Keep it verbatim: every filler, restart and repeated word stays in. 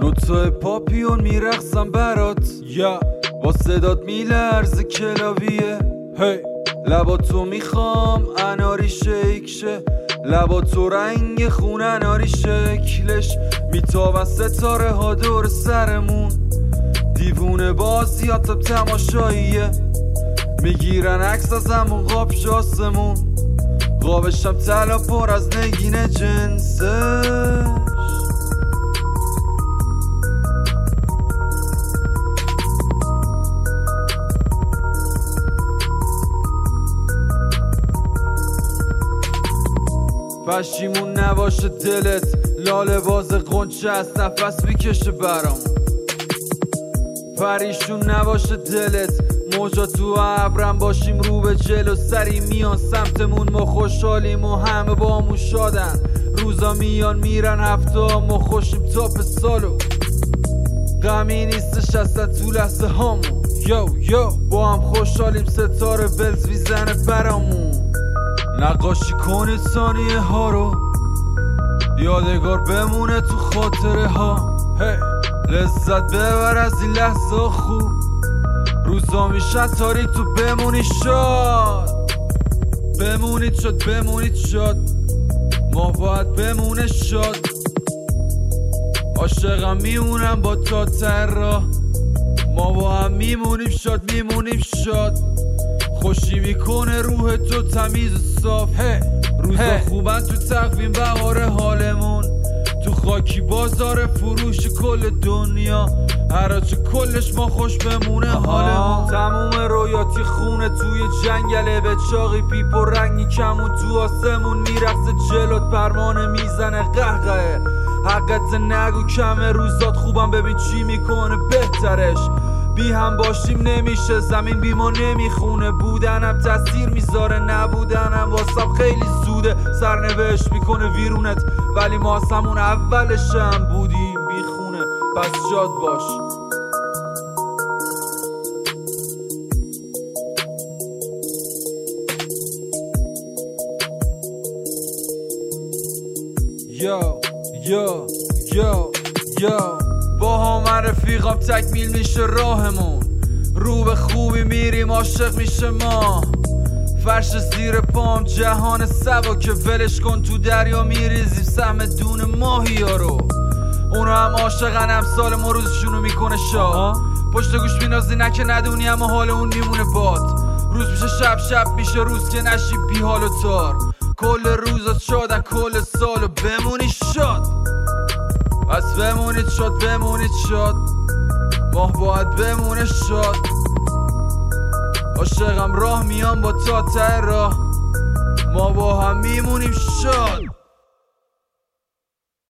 نوتای پاپیون میرقصم برات یا با صدات میلرزه کلاویه هی لباتو میخوام اناری شیک شه لباتو رنگ خون اناری شکلش میتابن ستاره ها دور سرمون دیوونه بازیاتم تماشاییه میگیرن عکس از همون قاب شاسمون قابشم طلا پر از نگین جنسش پشیمون نباشه دلت لاله باز قنچه از نفس میکشه برام پریشون نباشه دلت موجا تو ابرم باشیم رو به جلو سری میان سمتمون ما خوشحالیم و همه با همون شادن روزا میان میرن هفته ما خوشیم تاپ سالو غمی نیستش اصلا تو لحظه هامون یو یو با هم خوشحالیم ستاره بلز میزنه برامون نقاشی کنید ثانیه ها رو یادگار بمونه تو خاطره ها hey. لذت ببر از این لحظه خوب روزا میشن تاریک تو بمونی شاد بمونید شاد بمونید شاد ما باید بمونه شاد عاشقم میمونم با تا تر ما با هم میمونیم شاد میمونیم شاد خوشی میکنه روح تو تمیز و صاف hey. روزا hey. خوبن تو تقویم بهار حالمون تو خاکی بازار فروش کل دنیا هرچه کلش ما خوش بمونه حالمون تموم رویاتی خونه توی جنگله به چاقی پیپ و رنگی کمون تو آسمون میرقصه جلوت پروانه میزنه قهقه حقت نگو کمه روزات خوبم ببین چی میکنه بهترش بی هم باشیم نمیشه زمین بی ما نمیخونه بودنم تاثیر میذاره نبودنم واسم خیلی زوده سرنوشت میکنه ویرونت ولی ما از همون اولش هم بودیم بی خونه پس شاد باش یو یو یو یو با هم رفیقام تکمیل میشه راهمون رو به خوبی میریم عاشق میشه ما فرش زیر پام جهان سبا که ولش کن تو دریا میریزیم سهم دون ماهی ها رو اونا هم عاشقن امسال ما روزشونو میکنه شاد پشت گوش بینازی نه که ندونی اما حال اون میمونه باد روز میشه شب شب میشه روز که نشی بی حال و تار کل روزات شادن کل سالو بمونی شاد پس بمونید شاد بمونید شاد ماه باید بمونه شاد عاشقم راه میام با تا ته راه ما با هم میمونیم شاد